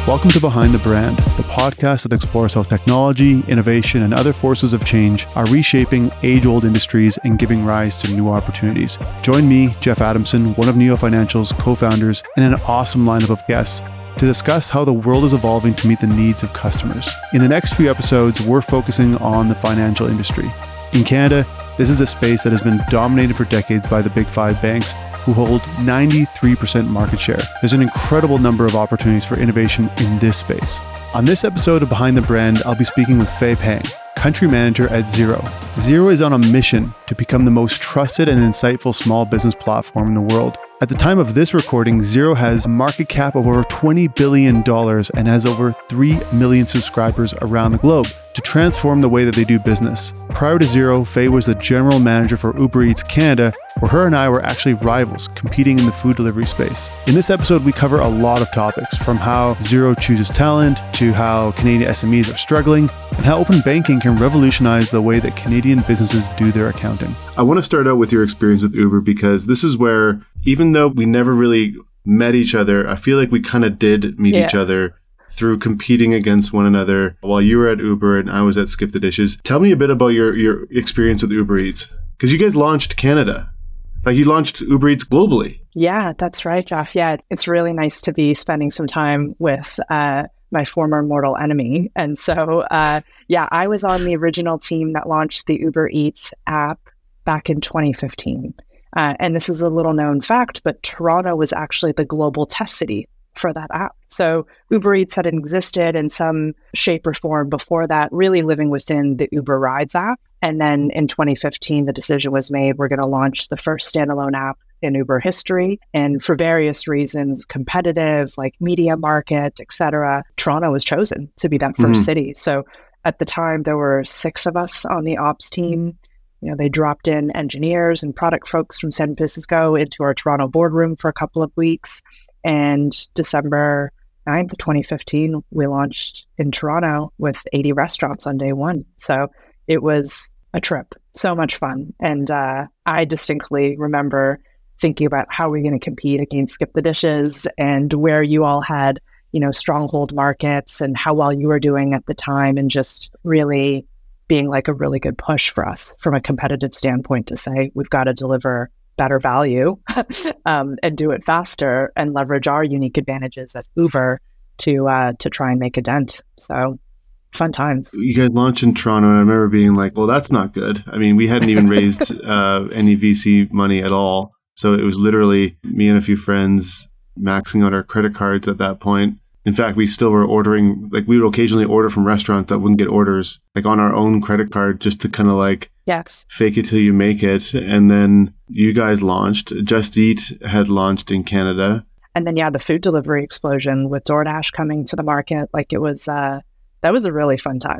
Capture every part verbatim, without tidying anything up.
Welcome to Behind the Brand, the podcast that explores how technology, innovation, and other forces of change are reshaping age-old industries and giving rise to new opportunities. Join me, Jeff Adamson, one of Neo Financial's co-founders, and an awesome lineup of guests to discuss how the world is evolving to meet the needs of customers. In the next few episodes, we're focusing on the financial industry. In Canada, this is a space that has been dominated for decades by the big five banks, who hold ninety-three percent market share. There's an incredible number of opportunities for innovation in this space. On this episode of Behind the Brand, I'll be speaking with Fei Pang, country manager at Xero. Xero is on a mission to become the most trusted and insightful small business platform in the world. At the time of this recording, Xero has a market cap of over twenty billion dollars and has over three million subscribers around the globe to transform the way that they do business. Prior to Xero, Fei was the general manager for Uber Eats Canada, where her and I were actually rivals, competing in the food delivery space. In this episode, we cover a lot of topics, from how Xero chooses talent, to how Canadian S M Es are struggling, and how open banking can revolutionize the way that Canadian businesses do their accounting. I want to start out with your experience with Uber, because this is where, even though we never really met each other, I feel like we kind of did meet yeah. each other through competing against one another while you were at Uber and I was at Skip the Dishes. Tell me a bit about your, your experience with Uber Eats, because you guys launched Canada. Like, you launched Uber Eats globally. Yeah, that's right, Jeff. Yeah, it's really nice to be spending some time with uh, my former mortal enemy. And so, uh, yeah, I was on the original team that launched the Uber Eats app back in twenty fifteen. Uh, and this is a little known fact, but Toronto was actually the global test city for that app. So Uber Eats had existed in some shape or form before that, really living within the Uber Rides app. And then in twenty fifteen, the decision was made, we're going to launch the first standalone app in Uber history. And for various reasons, competitive, like media market, et cetera, Toronto was chosen to be that first mm-hmm. city. So at the time, there were six of us on the ops team. You know, they dropped in engineers and product folks from San Francisco into our Toronto boardroom for a couple of weeks. And December ninth, twenty fifteen, we launched in Toronto with eighty restaurants on day one. So it was a trip, so much fun. And uh, I distinctly remember thinking about how we're going to compete against Skip the Dishes and where you all had, you know, stronghold markets and how well you were doing at the time, and just really being like a really good push for us from a competitive standpoint to say, we've got to deliver better value um, and do it faster and leverage our unique advantages at Uber to uh, to try and make a dent. So fun times. You guys launched in Toronto, and I remember being like, well, that's not good. I mean, we hadn't even raised uh, any V C money at all. So it was literally me and a few friends maxing out our credit cards at that point. In fact, we still were ordering, like we would occasionally order from restaurants that wouldn't get orders, like on our own credit card, just to kind of like yes. fake it till you make it. And then you guys launched. Just Eat had launched in Canada. And then, yeah, the food delivery explosion with DoorDash coming to the market. Like it was, uh, that was a really fun time.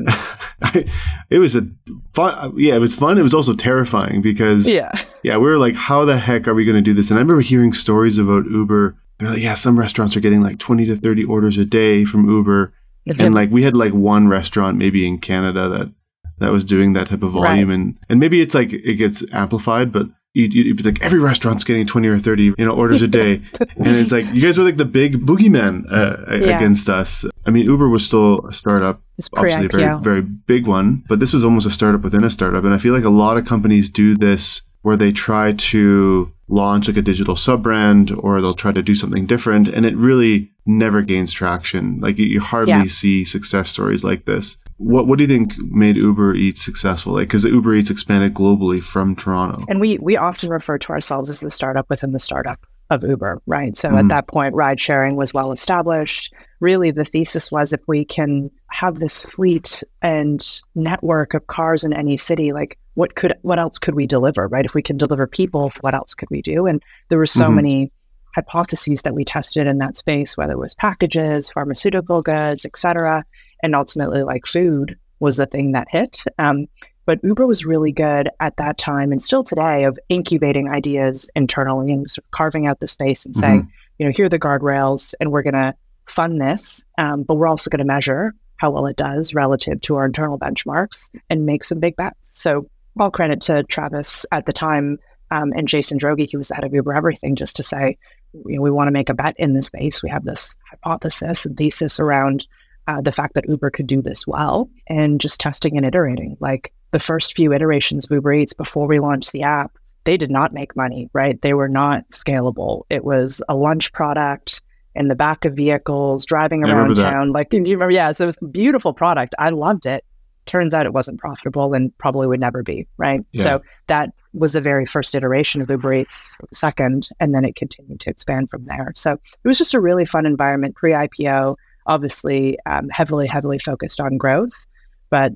It was a fun, yeah, it was fun. It was also terrifying because, yeah, yeah, we were like, how the heck are we going to do this? And I remember hearing stories about Uber. They're like, yeah, some restaurants are getting like twenty to thirty orders a day from Uber. Mm-hmm. And like we had like one restaurant maybe in Canada that that was doing that type of volume. Right. And and maybe it's like it gets amplified, but you, you, it's like every restaurant's getting twenty or thirty, you know, orders a day. And it's like, you guys were like the big boogeyman uh, yeah. against us. I mean, Uber was still a startup, obviously a very, very big one, but this was almost a startup within a startup. And I feel like a lot of companies do this where they try to launch like a digital sub-brand, or they'll try to do something different, and it really never gains traction. Like you, you hardly yeah. see success stories like this. What what do you think made Uber Eats successful? Like, because Uber Eats expanded globally from Toronto. And we we often refer to ourselves as the startup within the startup of Uber, right? So mm-hmm. at that point, ride sharing was well established. Really, the thesis was, if we can have this fleet and network of cars in any city, like what could what else could we deliver, right? If we can deliver people, what else could we do? And there were so mm-hmm. many hypotheses that we tested in that space, whether it was packages, pharmaceutical goods, et cetera. And ultimately, like food was the thing that hit. Um, but Uber was really good at that time, and still today, of incubating ideas internally and sort of carving out the space and saying, mm-hmm. you know, here are the guardrails, and we're going to fund this, um, but we're also going to measure how well it does relative to our internal benchmarks and make some big bets. So all credit to Travis at the time um, and Jason Droege, who was the head of Uber Everything, just to say, you know, we want to make a bet in this space. We have this hypothesis and thesis around uh, the fact that Uber could do this well, and just testing and iterating. Like the first few iterations of Uber Eats before we launched the app, they did not make money, right? They were not scalable. It was a lunch product in the back of vehicles, driving around town. Like, do you remember? Yeah, so it was a beautiful product. I loved it. Turns out it wasn't profitable and probably would never be, right? Yeah. So that was the very first iteration of Uber Eats, second, and then it continued to expand from there. So it was just a really fun environment, pre-I P O, obviously um, heavily, heavily focused on growth, but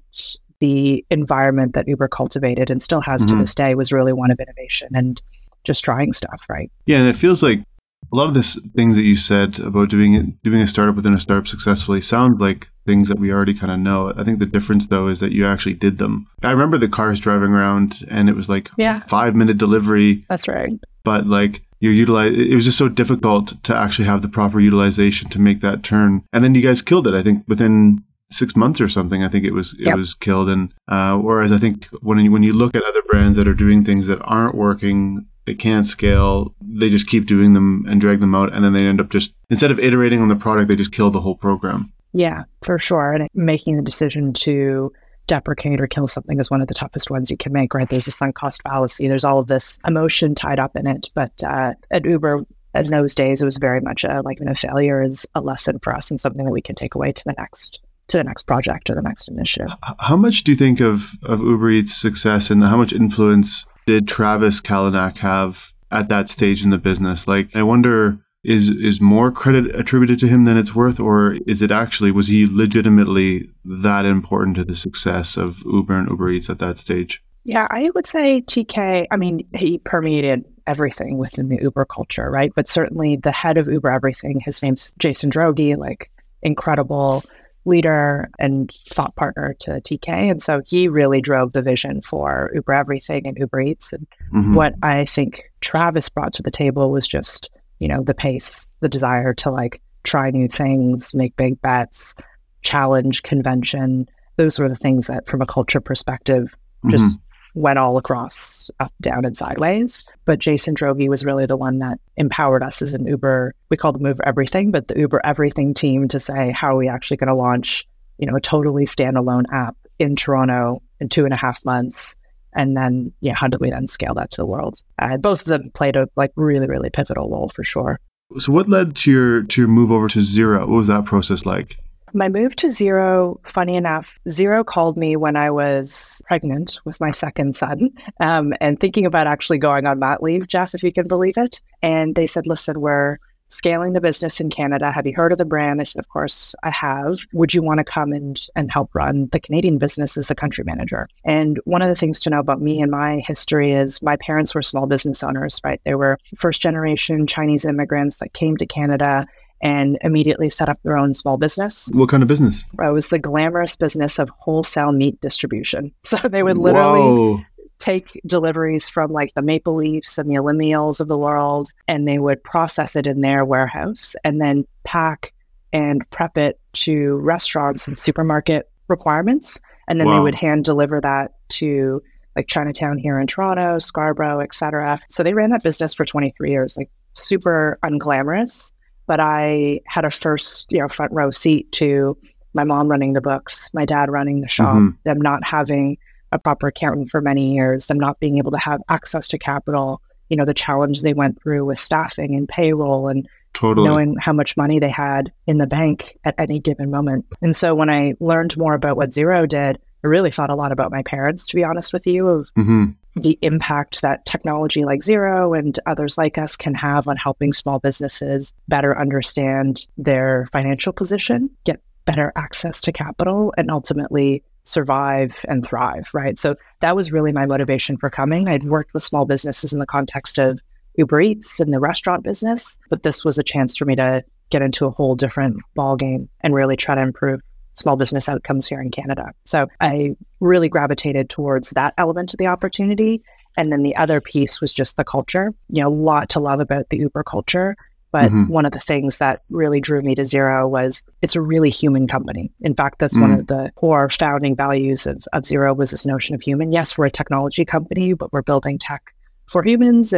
the environment that Uber cultivated and still has mm-hmm. to this day was really one of innovation and just trying stuff, right? Yeah, and it feels like a lot of this things that you said about doing it, doing a startup within a startup successfully sound like things that we already kind of know. I think the difference, though, is that you actually did them. I remember the cars driving around, and it was like yeah. five minute delivery. That's right. But like you utilize, it was just so difficult to actually have the proper utilization to make that turn. And then you guys killed it. I think within six months or something, I think it was it yep. was killed. And uh, whereas I think when you, when you look at other brands that are doing things that aren't working, they can't scale, they just keep doing them and drag them out. And then they end up just, instead of iterating on the product, they just kill the whole program. Yeah, for sure. And making the decision to deprecate or kill something is one of the toughest ones you can make, right? There's a sunk cost fallacy. There's all of this emotion tied up in it. But uh, at Uber, in those days, it was very much a, like, you know, failure is a lesson for us and something that we can take away to the next to the next project or the next initiative. How much do you think of, of Uber Eats' success, and how much influence did Travis Kalanick have at that stage in the business? Like, I wonder, is is more credit attributed to him than it's worth, or is it actually, was he legitimately that important to the success of Uber and Uber Eats at that stage? Yeah, I would say T K, I mean, he permeated everything within the Uber culture, right? But certainly the head of Uber Everything, his name's Jason Droege, like incredible leader and thought partner to T K. And so he really drove the vision for Uber Everything and Uber Eats. And mm-hmm. what I think Travis brought to the table was just, you know, the pace, the desire to like try new things, make big bets, challenge convention. Those were the things that from a culture perspective just mm-hmm. went all across, up, down, and sideways. But Jason Droege was really the one that empowered us as an Uber, we call them Uber Everything, but the Uber Everything team to say, how are we actually going to launch, you know, a totally standalone app in Toronto in two and a half months? And then, yeah, how do we then scale that to the world? Uh, both of them played a like really, really pivotal role for sure. So what led to your, to your move over to Xero? What was that process like? My move to Xero, funny enough, Xero called me when I was pregnant with my second son um, and thinking about actually going on mat leave, Jeff, if you can believe it. And they said, listen, we're scaling the business in Canada. Have you heard of the brand? I said, of course I have. Would you want to come and, and help run the Canadian business as a country manager? And one of the things to know about me and my history is my parents were small business owners, right? They were first generation Chinese immigrants that came to Canada and immediately set up their own small business. What kind of business? It was the glamorous business of wholesale meat distribution. So they would literally Whoa. take deliveries from like the Maple Leafs and the Alimials of the world, and they would process it in their warehouse and then pack and prep it to restaurants and supermarket requirements. And then wow. they would hand deliver that to like Chinatown here in Toronto, Scarborough, et cetera. So they ran that business for twenty-three years, like super unglamorous. But I had a first, you know, front row seat to my mom running the books, my dad running the shop, mm-hmm. them not having a proper accountant for many years, them not being able to have access to capital, you know, the challenge they went through with staffing and payroll and totally. knowing how much money they had in the bank at any given moment. And so when I learned more about what Xero did, I really thought a lot about my parents, to be honest with you, of mm-hmm. the impact that technology like Xero and others like us can have on helping small businesses better understand their financial position, get better access to capital, and ultimately survive and thrive, right? So that was really my motivation for coming. I'd worked with small businesses in the context of Uber Eats and the restaurant business, but this was a chance for me to get into a whole different ballgame and really try to improve small business outcomes here in Canada. So I really gravitated towards that element of the opportunity. And then the other piece was just the culture. You know, a lot to love about the Uber culture. But mm-hmm. one of the things that really drew me to Xero was it's a really human company. In fact, that's mm-hmm. one of the core founding values of, of Xero was this notion of human. Yes, we're a technology company, but we're building tech for humans. And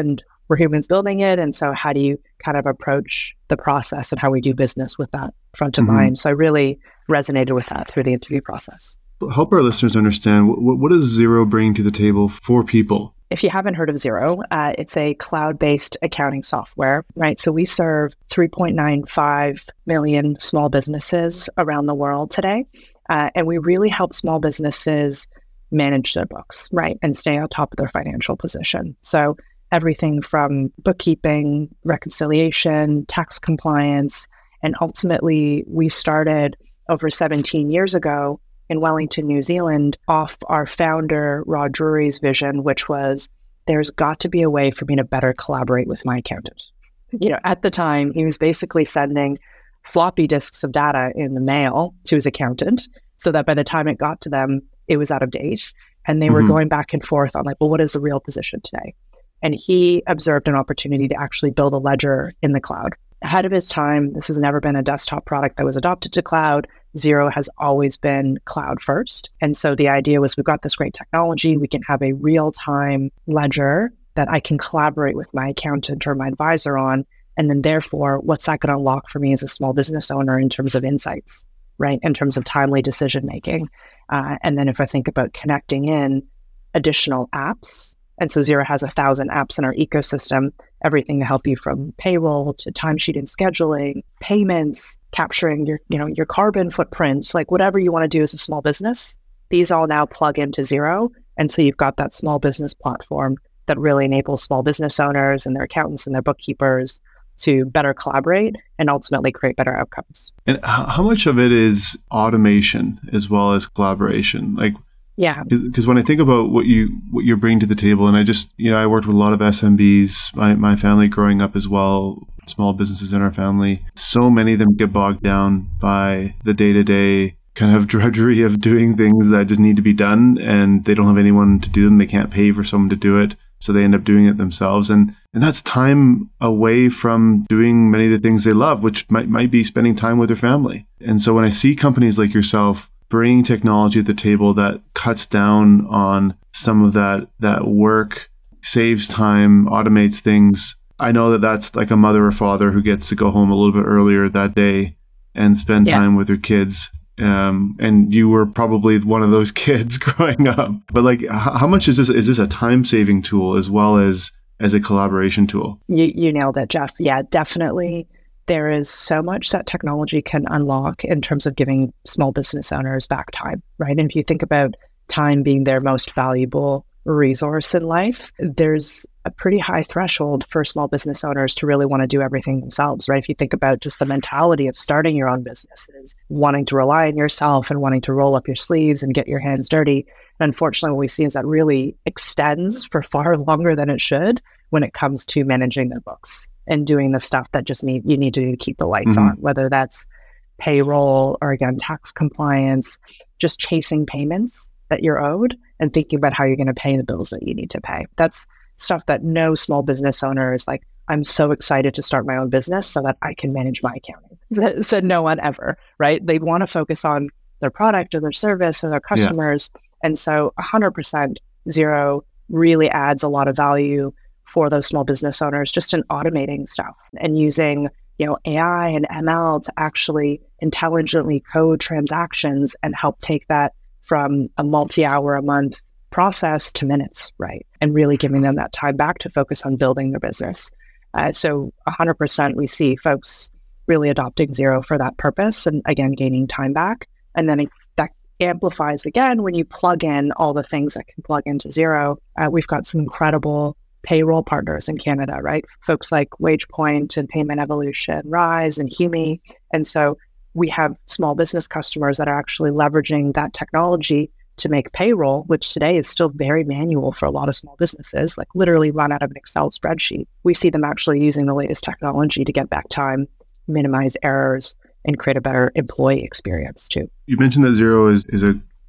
we're humans building it. And so how do you kind of approach the process and how we do business with that front of mm-hmm. mind? So I really resonated with that through the interview process. Help our listeners understand, what, what does Xero bring to the table for people? If you haven't heard of Xero, uh, it's a cloud-based accounting software, right? So we serve three point nine five million small businesses around the world today. Uh, and we really help small businesses manage their books, right? And stay on top of their financial position. So everything from bookkeeping, reconciliation, tax compliance, and ultimately we started over seventeen years ago in Wellington, New Zealand, off our founder, Rod Drury's vision, which was, there's got to be a way for me to better collaborate with my accountant. You know, at the time, he was basically sending floppy disks of data in the mail to his accountant so that by the time it got to them, it was out of date. And they mm-hmm. were going back and forth on like, well, what is the real position today? And he observed an opportunity to actually build a ledger in the cloud. Ahead of his time, this has never been a desktop product that was adopted to cloud. Xero has always been cloud first. And so the idea was, we've got this great technology. We can have a real-time ledger that I can collaborate with my accountant or my advisor on. And then therefore, what's that going to unlock for me as a small business owner in terms of insights, right? In terms of timely decision-making. Uh, and then if I think about connecting in additional apps, and so Xero has a thousand apps in our ecosystem, everything to help you from payroll to timesheet and scheduling, payments, capturing your, you know, your carbon footprint, like whatever you want to do as a small business, these all now plug into Xero. And so you've got that small business platform that really enables small business owners and their accountants and their bookkeepers to better collaborate and ultimately create better outcomes. And how much of it is automation as well as collaboration? Like, yeah, because when I think about what you what you're bringing to the table, and I just, you know, I worked with a lot of S M Bs, my, my family growing up as well, small businesses in our family. So many of them get bogged down by the day-to-day kind of drudgery of doing things that just need to be done, and they don't have anyone to do them. They can't pay for someone to do it, so they end up doing it themselves. And and that's time away from doing many of the things they love, which might might be spending time with their family. And so when I see companies like yourself bringing technology to the table that cuts down on some of that that work, saves time, automates things, I know that that's like a mother or father who gets to go home a little bit earlier that day and spend yeah. time with their kids. Um, and you were probably one of those kids growing up. But like, how much is this? Is this a time-saving tool as well as as a collaboration tool? You, you nailed it, Jeff. Yeah, definitely. There is so much that technology can unlock in terms of giving small business owners back time, right? And if you think about time being their most valuable resource in life, there's a pretty high threshold for small business owners to really want to do everything themselves, right? If you think about just the mentality of starting your own businesses, wanting to rely on yourself and wanting to roll up your sleeves and get your hands dirty. And unfortunately, what we see is that really extends for far longer than it should when it comes to managing their books and doing the stuff that just need you need to do to keep the lights mm-hmm. on, whether that's payroll or, again, tax compliance, just chasing payments that you're owed and thinking about how you're going to pay the bills that you need to pay. That's stuff that no small business owner is like, I'm so excited to start my own business so that I can manage my accounting. So no one ever, right? They want to focus on their product or their service or their customers. Yeah. And so one hundred percent Xero really adds a lot of value for those small business owners just in automating stuff and using, you know, A I and M L to actually intelligently code transactions and help take that from a multi-hour a month process to minutes, right? And really giving them that time back to focus on building their business. Uh, so one hundred percent we see folks really adopting Xero for that purpose and, again, gaining time back. And then it, that amplifies, again, when you plug in all the things that can plug into Xero. Uh, we've got some incredible payroll partners in Canada, right? Folks like WagePoint and Payment Evolution, Rise and Humi. And so we have small business customers that are actually leveraging that technology to make payroll, which today is still very manual for a lot of small businesses, like literally run out of an Excel spreadsheet. We see them actually using the latest technology to get back time, minimize errors, and create a better employee experience too. You mentioned that Xero is, is a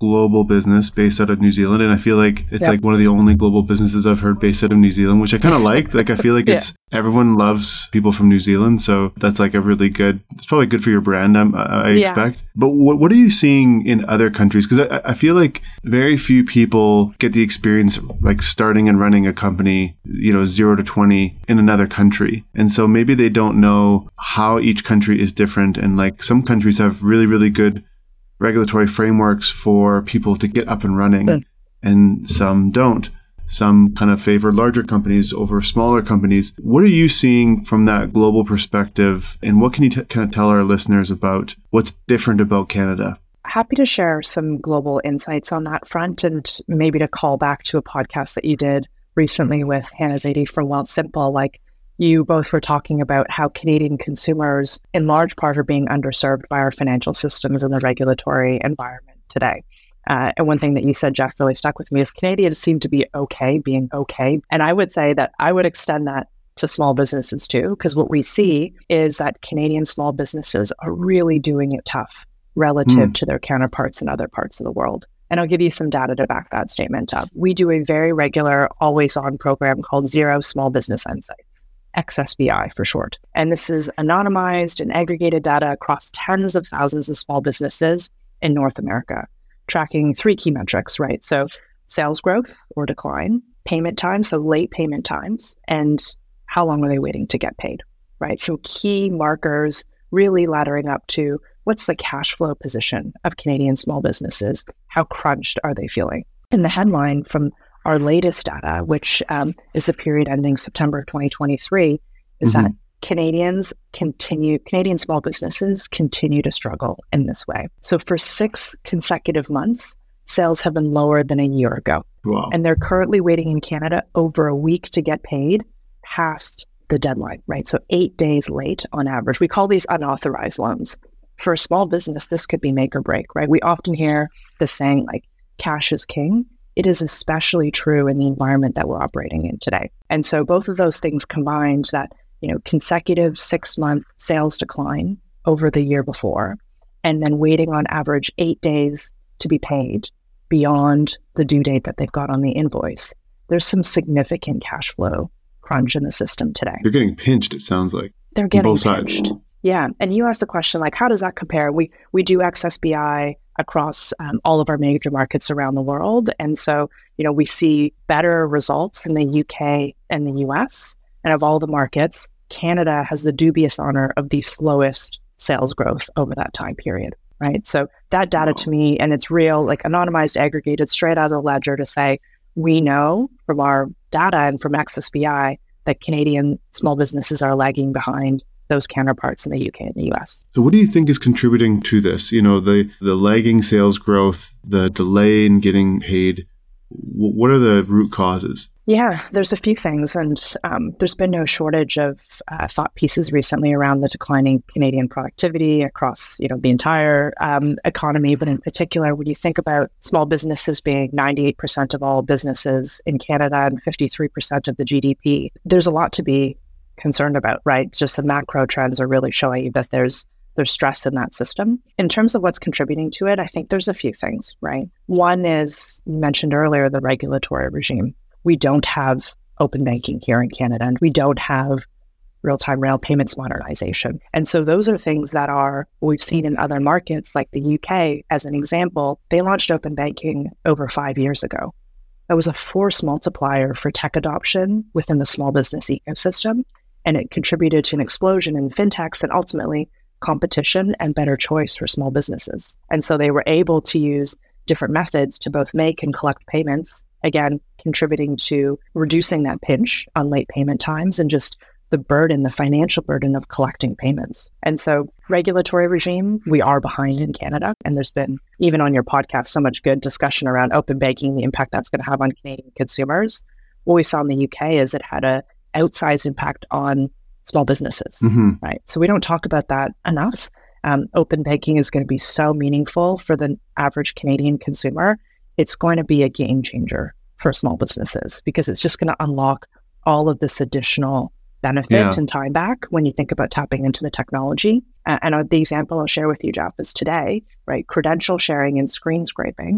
global business based out of New Zealand. And I feel like it's yep. like one of the only global businesses I've heard based out of New Zealand, which I kind of like. Like, I feel like yeah. it's everyone loves people from New Zealand. So that's like a really good, it's probably good for your brand, I'm, I yeah. expect. But what, what are you seeing in other countries? Because I, I feel like very few people get the experience like starting and running a company, you know, zero to twenty in another country. And so maybe they don't know how each country is different. And like some countries have really, really good regulatory frameworks for people to get up and running, mm. and some don't. Some kind of favor larger companies over smaller companies. What are you seeing from that global perspective, and what can you t- kind of tell our listeners about what's different about Canada? Happy to share some global insights on that front, and maybe to call back to a podcast that you did recently with Hannah Zaidi from Wealthsimple. Like, you both were talking about how Canadian consumers, in large part, are being underserved by our financial systems and the regulatory environment today. Uh, and one thing that you said, Jeff, really stuck with me is Canadians seem to be okay being okay. And I would say that I would extend that to small businesses too, because what we see is that Canadian small businesses are really doing it tough relative mm. to their counterparts in other parts of the world. And I'll give you some data to back that statement up. We do a very regular, always-on program called Xero Small Business Insights, X S B I for short. And this is anonymized and aggregated data across tens of thousands of small businesses in North America, tracking three key metrics, right? So sales growth or decline, payment times, so late payment times, and how long are they waiting to get paid, right? So key markers really laddering up to what's the cash flow position of Canadian small businesses? How crunched are they feeling? And the headline from our latest data, which um, is the period ending September twenty twenty-three, is mm-hmm. that Canadians continue, Canadian small businesses continue to struggle in this way. So for six consecutive months, sales have been lower than a year ago. Wow. And they're currently waiting in Canada over a week to get paid past the deadline, right? So eight days late on average. We call these unauthorized loans. For a small business, this could be make or break, right? We often hear the saying like, cash is king. It is especially true in the environment that we're operating in today. And so both of those things combined, that you know, consecutive six-month sales decline over the year before, and then waiting on average eight days to be paid beyond the due date that they've got on the invoice. There's some significant cash flow crunch in the system today. They're getting pinched, it sounds like. They're getting both pinched. Sides. Yeah. And you asked the question, like, how does that compare? We we do X S B I across um, all of our major markets around the world. And so, you know, we see better results in the U K and the U S. And of all the markets, Canada has the dubious honor of the slowest sales growth over that time period, right? So that data to me, and it's real, like anonymized, aggregated, straight out of the ledger to say, we know from our data and from X S B I that Canadian small businesses are lagging behind those counterparts in the U K and the U S. So what do you think is contributing to this? You know, the, the lagging sales growth, the delay in getting paid, what are the root causes? Yeah, there's a few things, and um, there's been no shortage of uh, thought pieces recently around the declining Canadian productivity across, you know, the entire um, economy. But in particular, when you think about small businesses being ninety-eight percent of all businesses in Canada and fifty-three percent of the G D P, there's a lot to be concerned about, right? Just the macro trends are really showing you that there's there's stress in that system. In terms of what's contributing to it, I think there's a few things, right? One is, you mentioned earlier, the regulatory regime. We don't have open banking here in Canada, and we don't have real-time rail payments modernization. And so those are things that are, we've seen in other markets, like the U K, as an example. They launched open banking over five years ago. That was a force multiplier for tech adoption within the small business ecosystem, and it contributed to an explosion in fintechs and ultimately competition and better choice for small businesses. And so they were able to use different methods to both make and collect payments, again, contributing to reducing that pinch on late payment times and just the burden, the financial burden of collecting payments. And so regulatory regime, we are behind in Canada. And there's been, even on your podcast, so much good discussion around open banking, the impact that's going to have on Canadian consumers. What we saw in the U K is it had a outsized impact on small businesses, mm-hmm. right? So we don't talk about that enough. Um, open banking is going to be so meaningful for the average Canadian consumer. It's going to be a game changer for small businesses because it's just going to unlock all of this additional benefit yeah. and time back when you think about tapping into the technology. Uh, and uh, the example I'll share with you, Jeff, is today, right? Credential sharing and screen scraping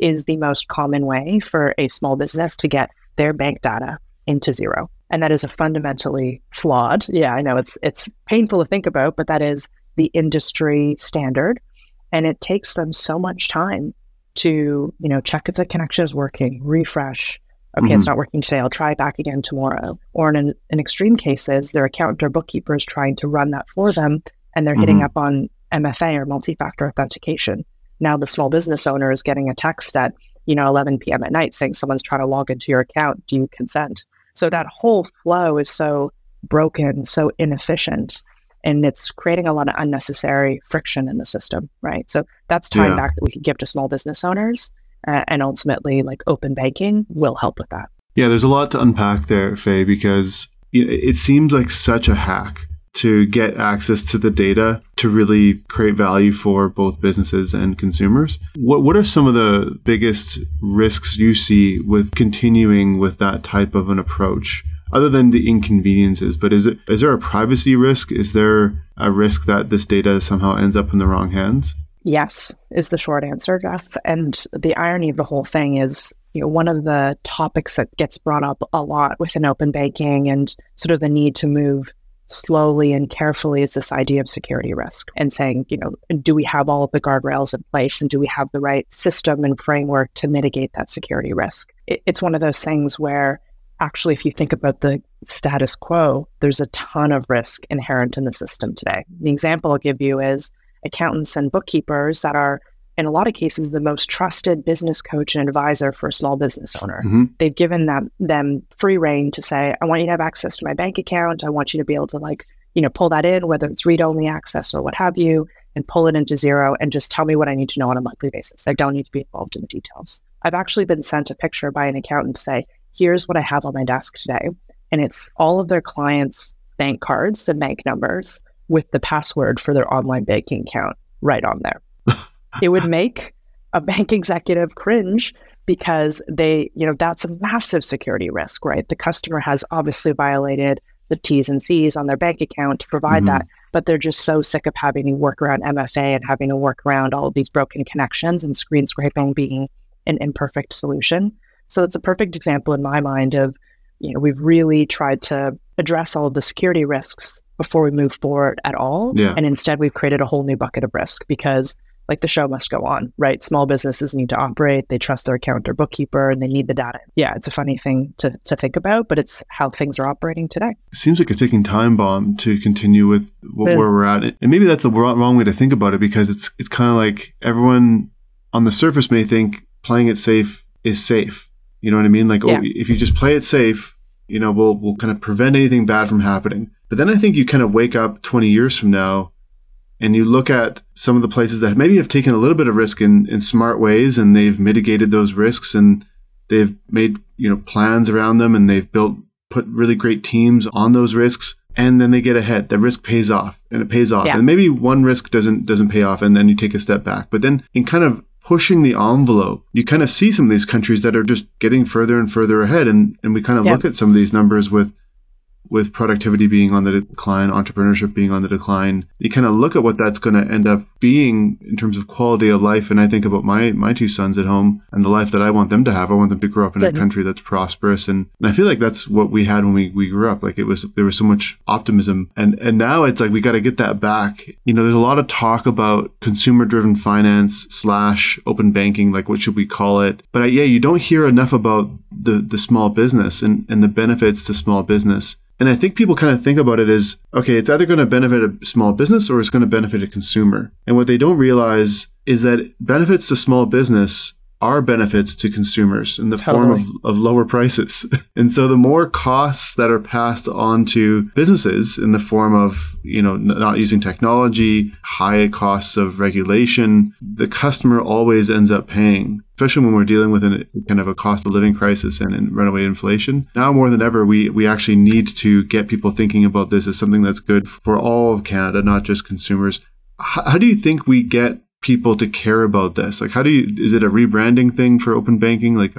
is the most common way for a small business to get their bank data into Xero. And that is a fundamentally flawed. Yeah, I know it's it's painful to think about, but that is the industry standard. And it takes them so much time to, you know, check if the connection is working, refresh. Okay, mm-hmm. It's not working today. I'll try back again tomorrow. Or in, an, in extreme cases, their accountant or bookkeeper is trying to run that for them, and they're mm-hmm. hitting up on M F A or multi-factor authentication. Now the small business owner is getting a text at, you know, eleven p.m. at night saying someone's trying to log into your account. Do you consent? So that whole flow is so broken, so inefficient, and it's creating a lot of unnecessary friction in the system, right? So that's time yeah. back that we could give to small business owners, uh, and ultimately, like open banking will help with that. Yeah, there's a lot to unpack there, Faye, because you know, it seems like such a hack to get access to the data to really create value for both businesses and consumers. What what are some of the biggest risks you see with continuing with that type of an approach, other than the inconveniences? But is it is there a privacy risk? Is there a risk that this data somehow ends up in the wrong hands? Yes, is the short answer, Jeff. And the irony of the whole thing is, you know, one of the topics that gets brought up a lot within open banking and sort of the need to move slowly and carefully is this idea of security risk, and saying, you know, do we have all of the guardrails in place, and do we have the right system and framework to mitigate that security risk? It, it's one of those things where actually, if you think about the status quo, there's a ton of risk inherent in the system today. The example I'll give you is accountants and bookkeepers that are, in a lot of cases, the most trusted business coach and advisor for a small business owner. Mm-hmm. They've given them, them free reign to say, I want you to have access to my bank account. I want you to be able to, like, you know, pull that in, whether it's read-only access or what have you, and pull it into Xero and just tell me what I need to know on a monthly basis. I don't need to be involved in the details. I've actually been sent a picture by an accountant to say, here's what I have on my desk today. And it's all of their clients' bank cards and bank numbers with the password for their online banking account right on there. It would make a bank executive cringe, because they, you know, that's a massive security risk, right? The customer has obviously violated the T's and C's on their bank account to provide mm-hmm. that, but they're just so sick of having to work around M F A and having to work around all of these broken connections, and screen scraping being an imperfect solution. So it's a perfect example in my mind of, you know, we've really tried to address all of the security risks before we move forward at all. Yeah. And instead we've created a whole new bucket of risk, because like the show must go on, right? Small businesses need to operate. They trust their accountant or bookkeeper, and they need the data. Yeah, it's a funny thing to, to think about, but it's how things are operating today. It seems like a ticking time bomb to continue with what, where we're at. And maybe that's the wrong way to think about it, because it's it's kind of like everyone on the surface may think playing it safe is safe. You know what I mean? Like, yeah. oh, if you just play it safe, you know, we'll we'll kind of prevent anything bad from happening. But then I think you kind of wake up twenty years from now and you look at some of the places that maybe have taken a little bit of risk in, in smart ways, and they've mitigated those risks, and they've made, you know, plans around them, and they've built, put really great teams on those risks, and then they get ahead. The risk pays off, and it pays off. Yeah. And maybe one risk doesn't doesn't pay off, and then you take a step back. But then in kind of pushing the envelope, you kind of see some of these countries that are just getting further and further ahead. And, and we kind of yeah. look at some of these numbers with with productivity being on the decline, entrepreneurship being on the decline. You kind of look at what that's going to end up being in terms of quality of life. And I think about my my two sons at home and the life that I want them to have. I want them to grow up in Good. a country that's prosperous. And, and I feel like that's what we had when we, we grew up. Like it was, there was so much optimism. And, and now it's like, we got to get that back. You know, there's a lot of talk about consumer driven finance slash open banking, like what should we call it? But I, yeah, you don't hear enough about the, the small business and, and the benefits to small business. And I think people kind of think about it as, okay, it's either going to benefit a small business or it's going to benefit a consumer. And what they don't realize is that benefits to small business are benefits to consumers in the totally. form of, of lower prices. And so the more costs that are passed on to businesses in the form of, you know, not using technology, high costs of regulation, the customer always ends up paying, especially when we're dealing with a kind of a cost of living crisis and, and runaway inflation. Now more than ever, we, we actually need to get people thinking about this as something that's good for all of Canada, not just consumers. How, how do you think we get people to care about this? Like, how do you, is it a rebranding thing for open banking? Like,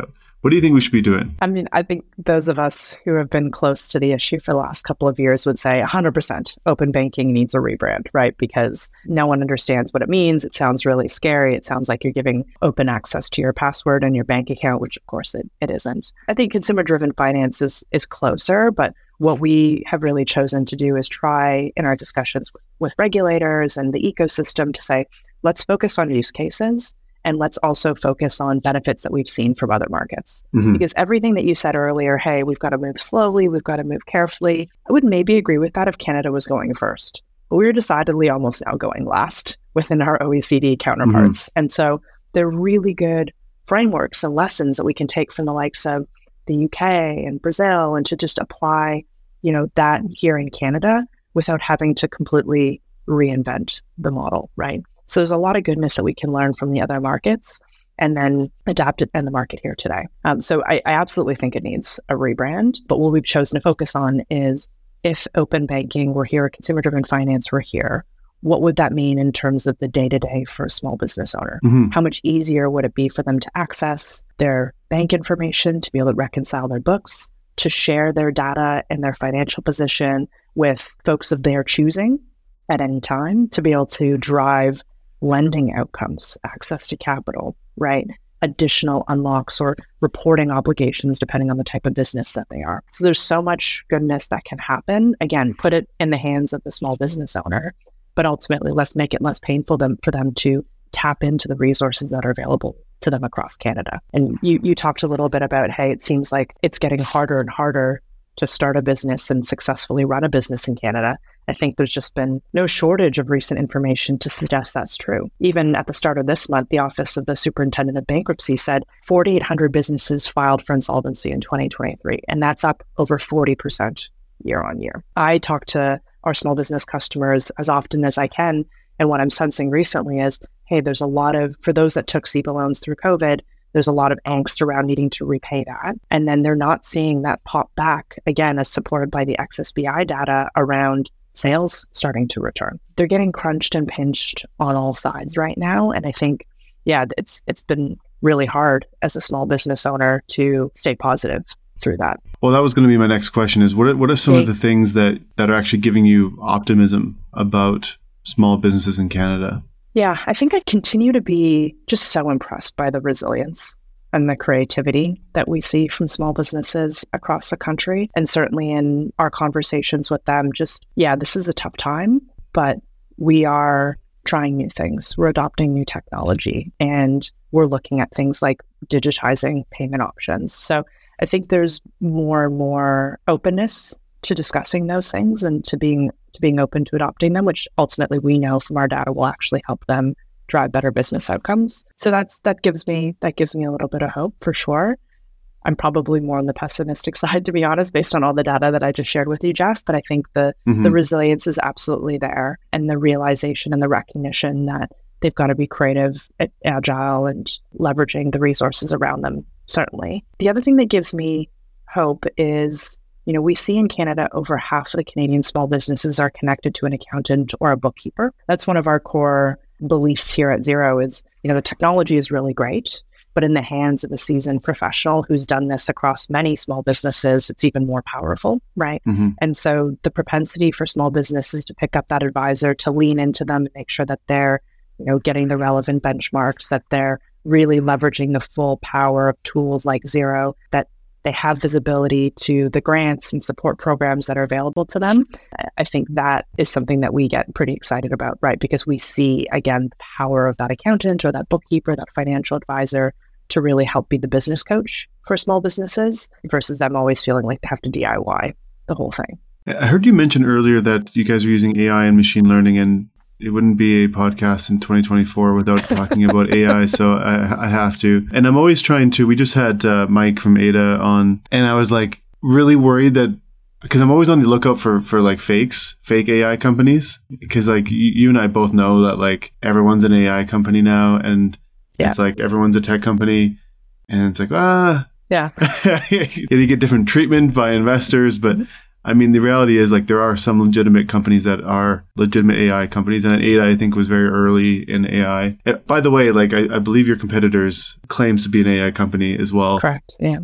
What do you think we should be doing? I mean, I think those of us who have been close to the issue for the last couple of years would say one hundred percent open banking needs a rebrand, right? Because no one understands what it means. It sounds really scary. It sounds like you're giving open access to your password and your bank account, which of course it, it isn't. I think consumer-driven finance is, is closer, but what we have really chosen to do is try in our discussions with, with regulators and the ecosystem to say, let's focus on use cases. And let's also focus on benefits that we've seen from other markets. Mm-hmm. Because everything that you said earlier, hey, we've got to move slowly, we've got to move carefully. I would maybe agree with that if Canada was going first. But we are decidedly almost now going last within our O E C D counterparts. Mm-hmm. And so they're really good frameworks and lessons that we can take from the likes of the U K and Brazil and to just apply, you know, that here in Canada without having to completely reinvent the model, right? So there's a lot of goodness that we can learn from the other markets and then adapt it in the market here today. Um, so I, I absolutely think it needs a rebrand. But what we've chosen to focus on is if open banking were here, consumer-driven finance were here, what would that mean in terms of the day-to-day for a small business owner? Mm-hmm. How much easier would it be for them to access their bank information, to be able to reconcile their books, to share their data and their financial position with folks of their choosing at any time, to be able to drive lending outcomes, access to capital, right? Additional unlocks or reporting obligations, depending on the type of business that they are. So there's so much goodness that can happen. Again, put it in the hands of the small business owner, but ultimately let's make it less painful them, for them to tap into the resources that are available to them across Canada. And you, you talked a little bit about, hey, it seems like it's getting harder and harder to start a business and successfully run a business in Canada. I think there's just been no shortage of recent information to suggest that's true. Even at the start of this month, the Office of the Superintendent of Bankruptcy said four thousand eight hundred businesses filed for insolvency in twenty twenty-three, and that's up over forty percent year on year. I talk to our small business customers as often as I can, and what I'm sensing recently is, hey, there's a lot of, for those that took S E B A loans through COVID, there's a lot of angst around needing to repay that. And then they're not seeing that pop back, again, as supported by the X S B I data around sales starting to return. They're getting crunched and pinched on all sides right now. And I think, yeah, it's it's been really hard as a small business owner to stay positive through that. Well, that was going to be my next question is what are, what are some okay. of the things that, that are actually giving you optimism about small businesses in Canada? Yeah, I think I continue to be just so impressed by the resilience and the creativity that we see from small businesses across the country. And certainly in our conversations with them, just, yeah, this is a tough time, but we are trying new things. We're adopting new technology and we're looking at things like digitizing payment options. So I think there's more and more openness to discussing those things and to being to being open to adopting them, which ultimately we know from our data will actually help them drive better business outcomes. So that's that gives me that gives me a little bit of hope for sure. I'm probably more on the pessimistic side, to be honest, based on all the data that I just shared with you, Jeff. But I think the mm-hmm. the resilience is absolutely there, and the realization and the recognition that they've got to be creative, agile, and leveraging the resources around them. Certainly, the other thing that gives me hope is, you know, we see in Canada over half of the Canadian small businesses are connected to an accountant or a bookkeeper. That's one of our core beliefs here at Xero is, you know, the technology is really great, but in the hands of a seasoned professional who's done this across many small businesses, it's even more powerful, right? Mm-hmm. And so the propensity for small businesses to pick up that advisor, to lean into them and make sure that they're, you know, getting the relevant benchmarks, that they're really leveraging the full power of tools like Xero, that they have visibility to the grants and support programs that are available to them. I think that is something that we get pretty excited about, right? Because we see, again, the power of that accountant or that bookkeeper, that financial advisor to really help be the business coach for small businesses versus them always feeling like they have to D I Y the whole thing. I heard you mention earlier that you guys are using A I and machine learning, and it wouldn't be a podcast in twenty twenty-four without talking about A I. So I, I have to. And I'm always trying to, we just had uh, Mike from Ada on, and I was like really worried that, because I'm always on the lookout for, for like fakes, fake A I companies. Because like you, you and I both know that like everyone's an A I company now, and yeah. It's like everyone's a tech company, and it's like, ah. Yeah. You get different treatment by investors, but I mean, the reality is like there are some legitimate companies that are legitimate A I companies, and A I, I think, was very early in A I. Uh, By the way, like I, I believe your competitors claims to be an A I company as well. Correct. Yeah.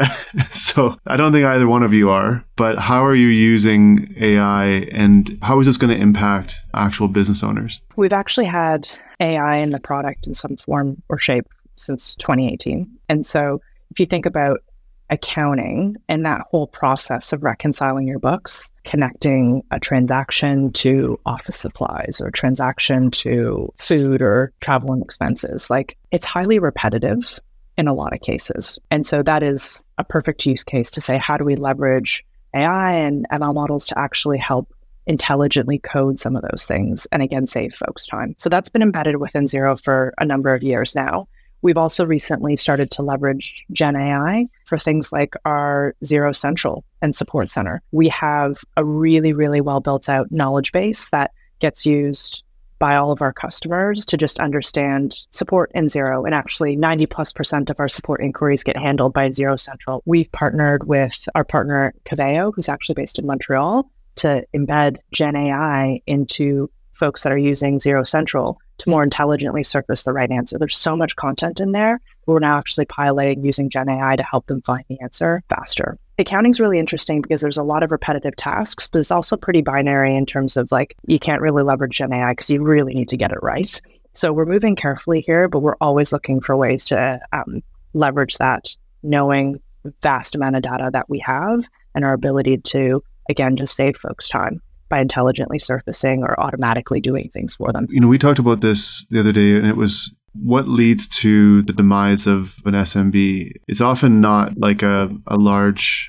So I don't think either one of you are, but how are you using A I and how is this going to impact actual business owners? We've actually had A I in the product in some form or shape since twenty eighteen. And so if you think about accounting and that whole process of reconciling your books, connecting a transaction to office supplies or transaction to food or travel and expenses, like it's highly repetitive in a lot of cases. And so that is a perfect use case to say, how do we leverage A I and M L models to actually help intelligently code some of those things and again, save folks time. So that's been embedded within Xero for a number of years now. We've also recently started to leverage Gen A I for things like our Xero Central and Support Center. We have a really, really well built out knowledge base that gets used by all of our customers to just understand support in Xero. And actually ninety plus percent of our support inquiries get handled by Xero Central. We've partnered with our partner Coveo, who's actually based in Montreal, to embed Gen A I into folks that are using Xero Central to more intelligently surface the right answer. There's so much content in there. We're now actually piloting using Gen A I to help them find the answer faster. Accounting's really interesting because there's a lot of repetitive tasks, but it's also pretty binary in terms of like, you can't really leverage Gen A I because you really need to get it right. So we're moving carefully here, but we're always looking for ways to um, leverage that, knowing the vast amount of data that we have and our ability to, again, just save folks time by intelligently surfacing or automatically doing things for them. You know, we talked about this the other day, and it was what leads to the demise of an S M B. It's often not like a, a large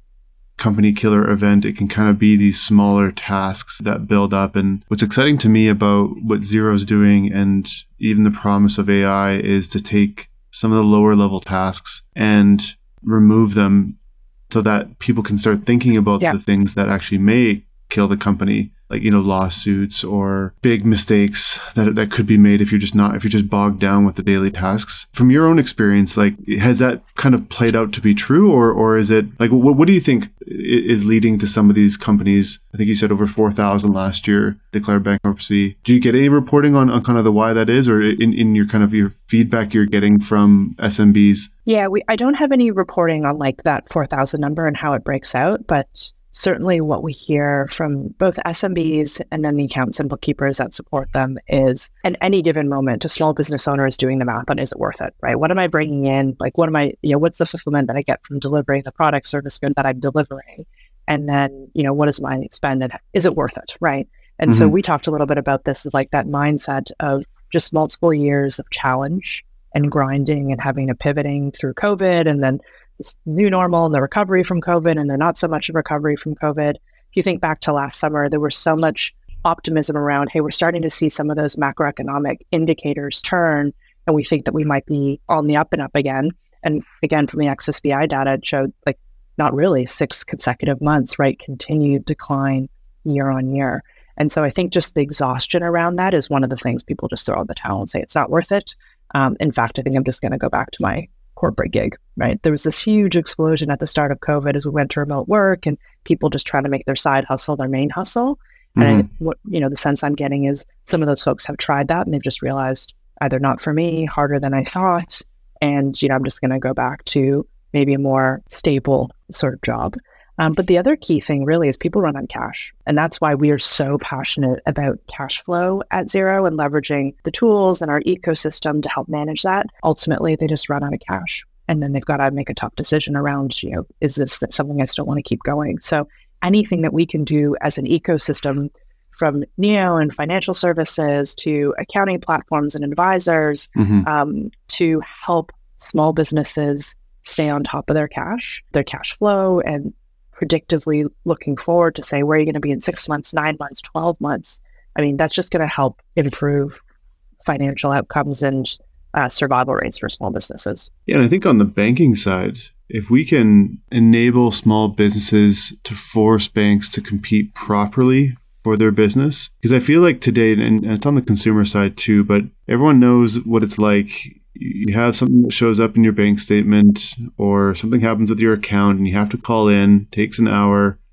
company killer event. It can kind of be these smaller tasks that build up. And what's exciting to me about what Xero's doing and even the promise of A I is to take some of the lower level tasks and remove them so that people can start thinking about yeah. the things that actually may kill the company, like, you know, lawsuits or big mistakes that that could be made if you're just not, if you're just bogged down with the daily tasks. From your own experience, like, has that kind of played out to be true, or or is it like, what, what do you think is leading to some of these companies? I think you said over four thousand last year declared bankruptcy. Do you get any reporting on, on kind of the why that is, or in, in your kind of your feedback you're getting from S M Bs? Yeah, we I don't have any reporting on like that four thousand number and how it breaks out, but certainly what we hear from both S M Bs and then the accountants and bookkeepers that support them is, at any given moment, a small business owner is doing the math on, is it worth it, right? What am I bringing in? Like, what am I, you know, what's the fulfillment that I get from delivering the product, service, good that I'm delivering? And then, you know, what is my spend and is it worth it, right? And mm-hmm. so we talked a little bit about this, like that mindset of just multiple years of challenge and grinding and having a pivoting through COVID, and then this new normal and the recovery from COVID, and the not so much recovery from COVID. If you think back to last summer, there was so much optimism around, hey, we're starting to see some of those macroeconomic indicators turn, and we think that we might be on the up and up again. And again, from the X S B I data, it showed like not really six consecutive months, right? Continued decline year on year. And so I think just the exhaustion around that is one of the things people just throw in the towel and say, it's not worth it. Um, in fact, I think I'm just going to go back to my corporate gig, right? There was this huge explosion at the start of COVID as we went to remote work and people just trying to make their side hustle their main hustle. Mm-hmm. And I, what, you know, the sense I'm getting is some of those folks have tried that and they've just realized either not for me, harder than I thought. And, you know, I'm just going to go back to maybe a more stable sort of job. Um, but the other key thing really is people run on cash. And that's why we are so passionate about cash flow at Xero and leveraging the tools and our ecosystem to help manage that. Ultimately, they just run out of cash. And then they've got to make a tough decision around, you know, is this something I still want to keep going? So anything that we can do as an ecosystem, from Neo and financial services to accounting platforms and advisors, mm-hmm. um, to help small businesses stay on top of their cash, their cash flow, and predictively looking forward to say, where are you going to be in six months, nine months, twelve months? I mean, that's just going to help improve financial outcomes and uh, survival rates for small businesses. Yeah, and I think on the banking side, if we can enable small businesses to force banks to compete properly for their business, because I feel like today, and it's on the consumer side too, but everyone knows what it's like. You have something that shows up in your bank statement or something happens with your account and you have to call in, takes an hour,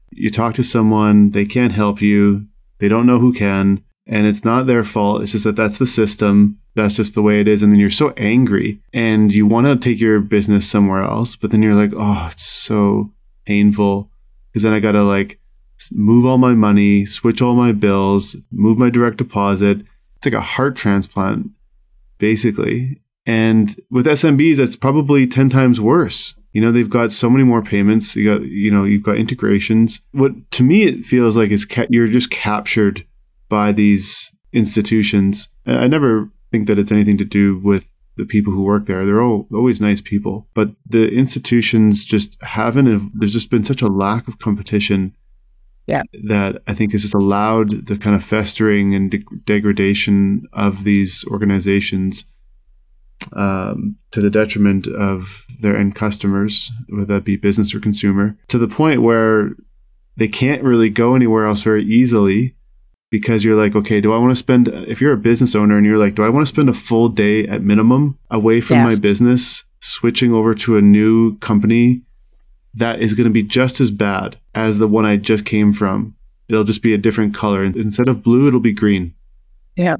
you talk to someone, they can't help you, they don't know who can, and it's not their fault. It's just that that's the system. That's just the way it is. And then you're so angry and you want to take your business somewhere else, but then you're like, oh, it's so painful because then I got to like move all my money, switch all my bills, move my direct deposit. It's like a heart transplant, basically. And with S M Bs, that's probably ten times worse. You know, they've got so many more payments. You got, you know, you've got integrations. What to me it feels like is ca- you're just captured by these institutions. I never think that it's anything to do with the people who work there. They're all always nice people, but the institutions just haven't. There's just been such a lack of competition. Yeah, that I think has just allowed the kind of festering and de- degradation of these organizations um, to the detriment of their end customers, whether that be business or consumer, to the point where they can't really go anywhere else very easily because you're like, okay, do I want to spend, if you're a business owner and you're like, do I want to spend a full day at minimum away from yes. my business, switching over to a new company that is going to be just as bad as the one I just came from? It'll just be a different color. Instead of blue, it'll be green. Yeah.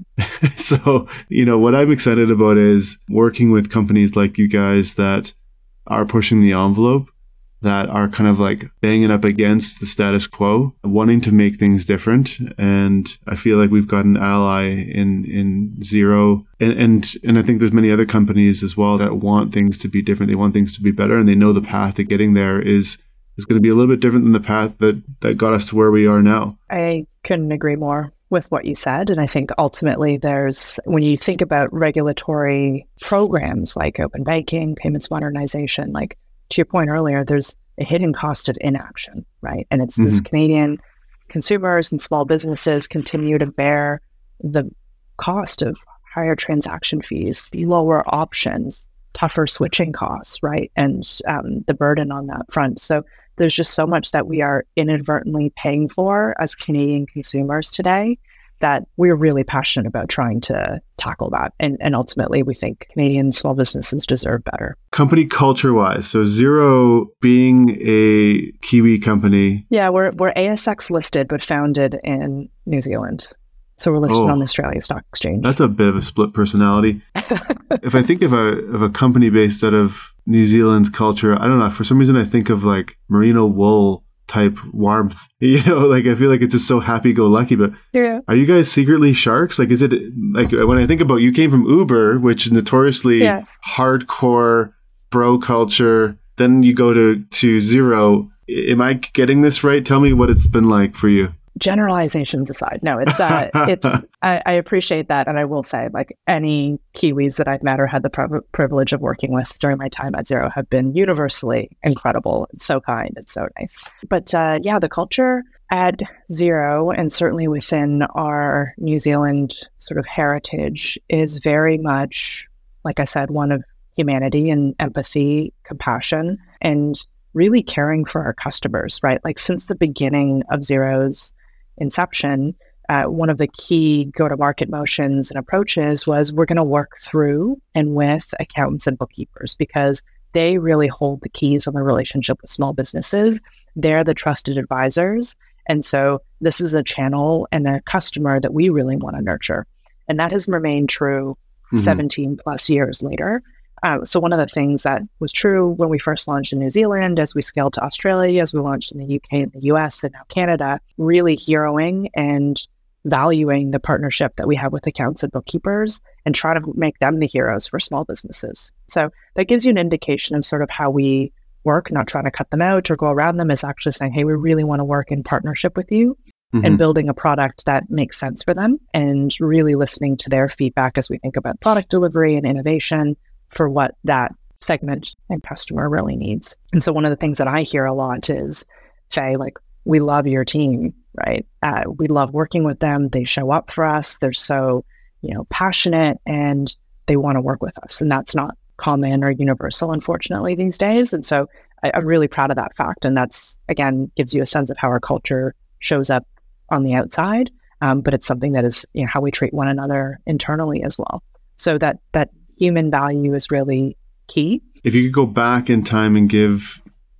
So, you know, what I'm excited about is working with companies like you guys that are pushing the envelope, that are kind of like banging up against the status quo, wanting to make things different. And I feel like we've got an ally in, in Xero. And, and, and I think there's many other companies as well that want things to be different. They want things to be better. And they know the path to getting there is, is going to be a little bit different than the path that, that got us to where we are now. I couldn't agree more with what you said. And I think ultimately there's, when you think about regulatory programs like open banking, payments modernization, like to your point earlier, there's a hidden cost of inaction, right? And it's mm-hmm. this Canadian consumers and small businesses continue to bear the cost of higher transaction fees, lower options, tougher switching costs, right? And um, the burden on that front. So there's just so much that we are inadvertently paying for as Canadian consumers today that we're really passionate about trying to tackle that. And, and ultimately, we think Canadian small businesses deserve better. Company culture-wise, so Xero being a Kiwi company. Yeah, we're we're A S X listed, but founded in New Zealand. So we're listed oh, on the Australia Stock Exchange. That's a bit of a split personality. If I think of a of a company based out of New Zealand's culture, I don't know, for some reason I think of like merino wool type warmth. You know, like I feel like it's just so happy-go-lucky. But yeah. Are you guys secretly sharks? Like, is it like when I think about you came from Uber, which is notoriously yeah. hardcore bro culture, then you go to to Xero. Am I getting this right? Tell me what it's been like for you. Generalizations aside, no, it's uh, it's. I, I appreciate that, and I will say, like any Kiwis that I've met or had the pri- privilege of working with during my time at Xero have been universally incredible and so kind and so nice. But uh, yeah, the culture at Xero, and certainly within our New Zealand sort of heritage, is very much, like I said, one of humanity and empathy, compassion, and really caring for our customers. Right, like since the beginning of Xero's inception, uh, one of the key go-to-market motions and approaches was we're going to work through and with accountants and bookkeepers because they really hold the keys on the relationship with small businesses. They're the trusted advisors. And so this is a channel and a customer that we really want to nurture. And that has remained true mm-hmm. seventeen plus years later. Uh, so one of the things that was true when we first launched in New Zealand, as we scaled to Australia, as we launched in the U K and the U S and now Canada, really heroing and valuing the partnership that we have with accountants and bookkeepers and try to make them the heroes for small businesses. So that gives you an indication of sort of how we work, not trying to cut them out or go around them, is actually saying, hey, we really want to work in partnership with you mm-hmm. and building a product that makes sense for them and really listening to their feedback as we think about product delivery and innovation for what that segment and customer really needs. And so one of the things that I hear a lot is, Faye, like, we love your team, right? Uh, we love working with them. They show up for us. They're so, you know, passionate and they want to work with us. And that's not common or universal, unfortunately, these days. And so I, I'm really proud of that fact. And that's, again, gives you a sense of how our culture shows up on the outside. Um, but it's something that is, you know, how we treat one another internally as well. So that that human value is really key. If you could go back in time and give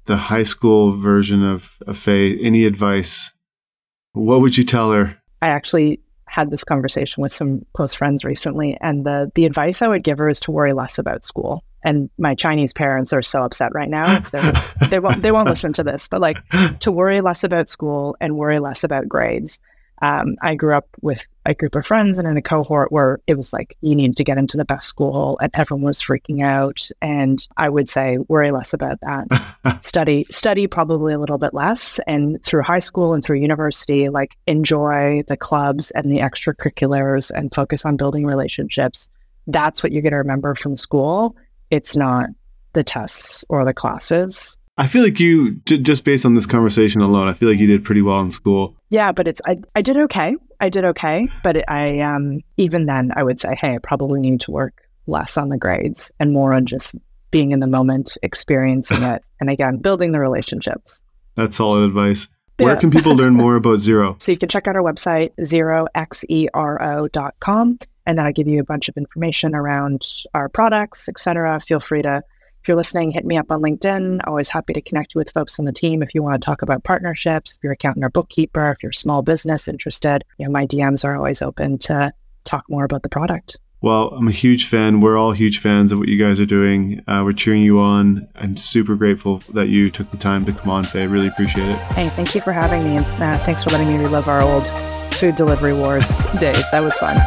the high school version of, of Faye, any advice, what would you tell her? I actually had this conversation with some close friends recently, and the the advice I would give her is to worry less about school. And my Chinese parents are so upset right now. they won't they won't listen to this, but like to worry less about school and worry less about grades. Um, I grew up with a group of friends and in a cohort where it was like you needed to get into the best school and everyone was freaking out. And I would say worry less about that. study, study probably a little bit less. And through high school and through university, like enjoy the clubs and the extracurriculars and focus on building relationships. That's what you're going to remember from school. It's not the tests or the classes. I feel like you, just based on this conversation alone, I feel like you did pretty well in school. Yeah, but it's I, I did okay. I did okay. But it, I um even then, I would say, hey, I probably need to work less on the grades and more on just being in the moment, experiencing it. And again, building the relationships. That's solid advice. Where yeah. can people learn more about Xero? So you can check out our website, xero, X E R O dot com. And that'll give you a bunch of information around our products, et cetera. Feel free to, if you're listening, hit me up on LinkedIn. Always happy to connect you with folks on the team if you want to talk about partnerships, if you're an accountant or bookkeeper, if you're a small business interested. You know, my D Ms are always open to talk more about the product. Well, I'm a huge fan. We're all huge fans of what you guys are doing. Uh, we're cheering you on. I'm super grateful that you took the time to come on, Faye. Really appreciate it. Hey, thank you for having me. And uh, thanks for letting me relive our old food delivery wars days. That was fun.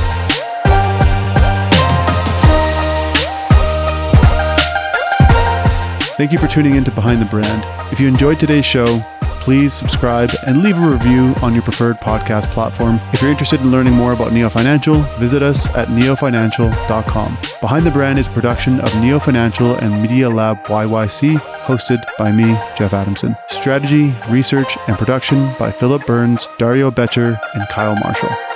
Thank you for tuning in to Behind the Brand. If you enjoyed today's show, please subscribe and leave a review on your preferred podcast platform. If you're interested in learning more about Neo Financial, visit us at neo financial dot com. Behind the Brand is a production of Neo Financial and Media Lab Y Y C, hosted by me, Jeff Adamson. Strategy, research, and production by Philip Burns, Dario Betcher, and Kyle Marshall.